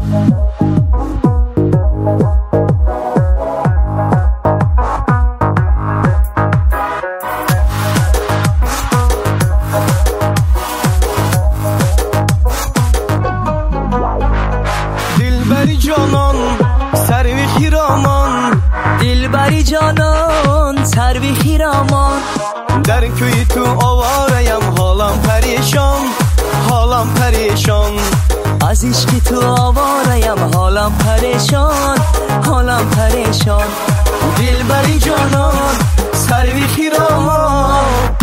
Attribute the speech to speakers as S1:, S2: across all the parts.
S1: دلبری جانان سروی خیرامان
S2: در کوی تو آواریم حالم پریشان حالم پریشان
S1: از عشق تو آواریم حالم پریشان حالم پریشان
S2: دلبری جانان سروی خیرامان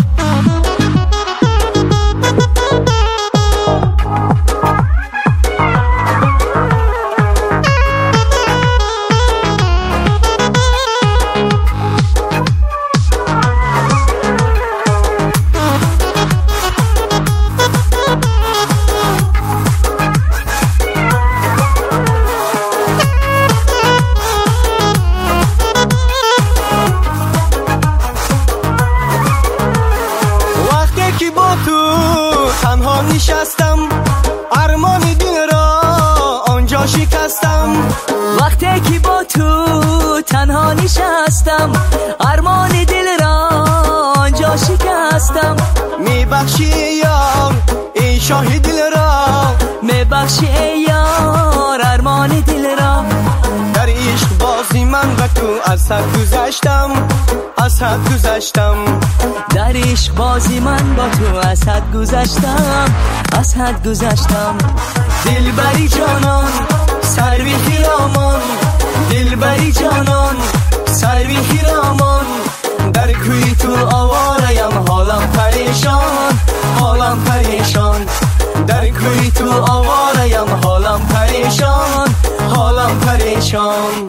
S2: تنها نشستم ارمان دل را آنجا شکستم
S1: وقتی که با تو تنها نشستم ارمان دل را آنجا شکستم
S2: میبخشی یار این شاه دل را
S1: میبخشی یار ارمان دل را
S2: در عشق بازی من و تو از حد گذشتم از حد گذشتم
S1: در عشق بازی من با تو از حد گذشتم از حد گذشتم
S2: دلبری جانان سروی خیرامان دلبری جانان سروی خیرامان در کوی تو آواریم حالم پریشان حالم پریشان در کوی تو آواریم حالم پریشان حالم پریشان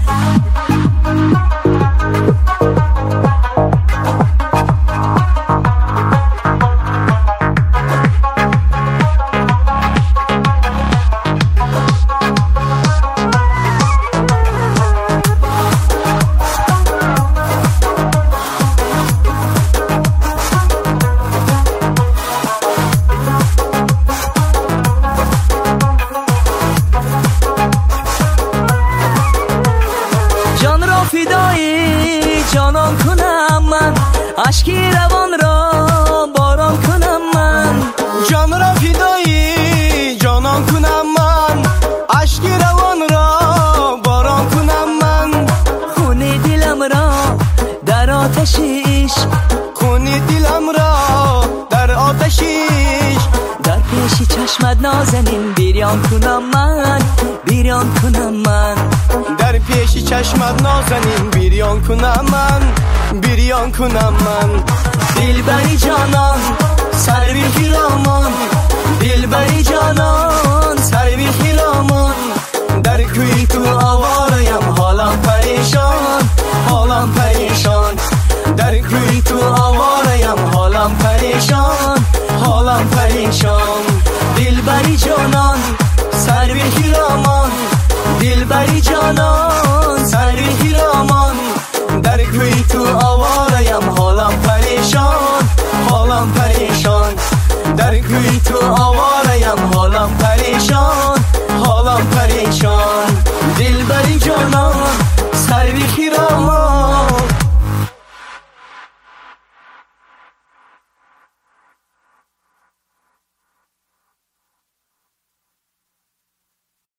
S1: فدای جانان کنم من اشکی روان را باران کنم من
S2: جان را فدای جانان کنم من اشکی روان را باران کنم من
S1: خون دلم را در آتش عشق
S2: خون دلم را در آتش عشق
S1: در پیش چشمت نازنین بیریان کنم من بیریان کنم من
S2: در پیش چشمت نازنین بیریان کنم من بیریان کنم من
S1: دلبری جانان سروی خیرامان دلبری جانان سروی خیرامان
S2: در کوی تو آواریم حالم پریشان حالم پریشان در کوی تو آواریم حالم پریشان حالم پریشان